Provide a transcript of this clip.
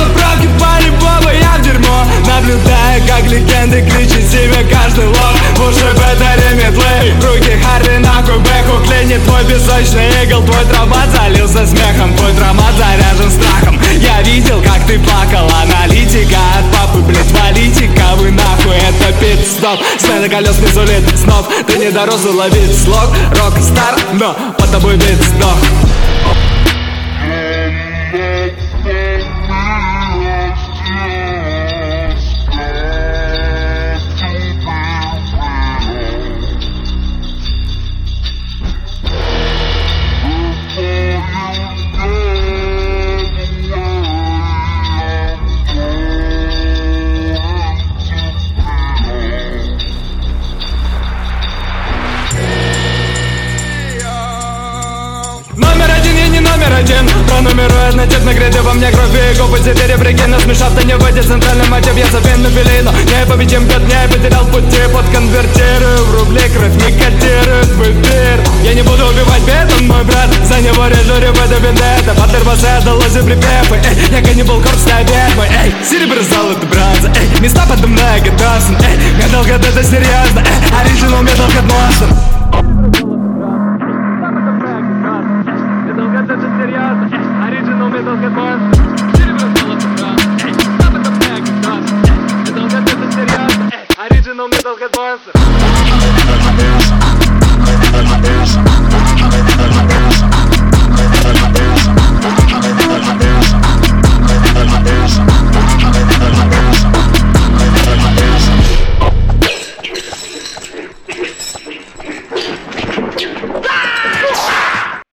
заправке по-любому я в дерьмо. Наблюдаю, как легенды кричит себе каждый лох. В уши бетари метлы, руки Харли нахуй бэху. Клинит твой песочный игл, твой травмат залился смехом. Твой травмат заряжен страхом. Я видел, как ты плакал, аналитика от папы, блять, валитика. Вы нахуй, это пит-стоп. Смена колес не сулит снов. Ты не дорос уловить слог. Рок-стар, но под тобой бит сдох. Номер один, я не номер один. Пронумерует на тип, нагреды во мне кровь и губы. Теперь прикину, смешав, ты не выйдет центральный мотив. Я забил пелину, непобедим бед, не потерял пути. Подконвертирую в рубли, кровь не котирует в эфир. Я не буду убивать бедом, мой брат. За него режу ребята бендета. Батлер баса, долози припевы. Эй, я каннибал, корпс, обед мой. Эй, серебро золото, братцы. Эй, места подо мной готовься. Эй, Metalhead это серьезно. Эй, оригинал Metalhead Monster. Это серьезно, оригинал Metalhead Monster. Серебро золото, брат. Эй, стап это мега, это серьезно, оригинал Metalhead Monster.